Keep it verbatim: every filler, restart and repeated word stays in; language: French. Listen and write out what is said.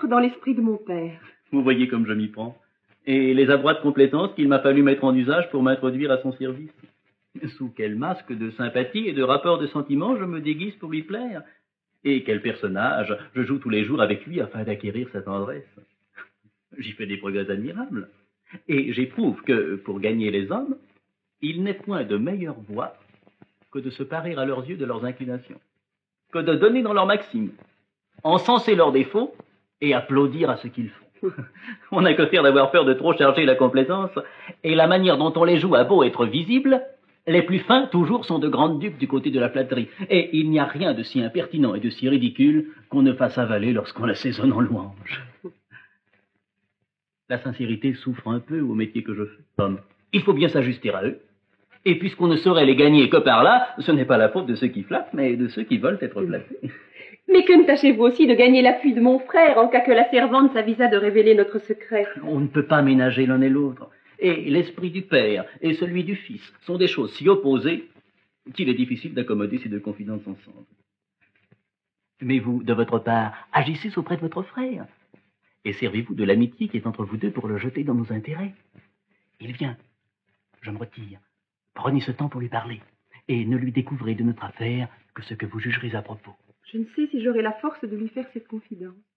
entre dans l'esprit de mon père. Vous voyez comme je m'y prends. Et les abois de complaisance qu'il m'a fallu mettre en usage pour m'introduire à son service. Sous quel masque de sympathie et de rapport de sentiment je me déguise pour lui plaire. Et quel personnage je joue tous les jours avec lui afin d'acquérir sa tendresse. J'y fais des progrès admirables. Et j'éprouve que, pour gagner les hommes, il n'est point de meilleure voie que de se parer à leurs yeux de leurs inclinations, que de donner dans leurs maximes, encenser leurs défauts et applaudir à ce qu'ils font. On n'a que faire d'avoir peur de trop charger la complaisance, et la manière dont on les joue a beau être visible, les plus fins toujours sont de grandes dupes du côté de la flatterie, et il n'y a rien de si impertinent et de si ridicule qu'on ne fasse avaler lorsqu'on l'assaisonne en louange. La sincérité souffre un peu au métier que je fais. Homme, il faut bien s'ajuster à eux. Et puisqu'on ne saurait les gagner que par là, ce n'est pas la faute de ceux qui flattent, mais de ceux qui veulent être flattés. Mais que ne tâchez-vous aussi de gagner l'appui de mon frère en cas que la servante s'avisa de révéler notre secret? On ne peut pas ménager l'un et l'autre. Et l'esprit du père et celui du fils sont des choses si opposées qu'il est difficile d'accommoder ces deux confidences ensemble. Mais vous, de votre part, agissez auprès de votre frère. Et servez-vous de l'amitié qui est entre vous deux pour le jeter dans nos intérêts. Il vient. Je me retire. Prenez ce temps pour lui parler. Et ne lui découvrez de notre affaire que ce que vous jugerez à propos. Je ne sais si j'aurai la force de lui faire cette confidence.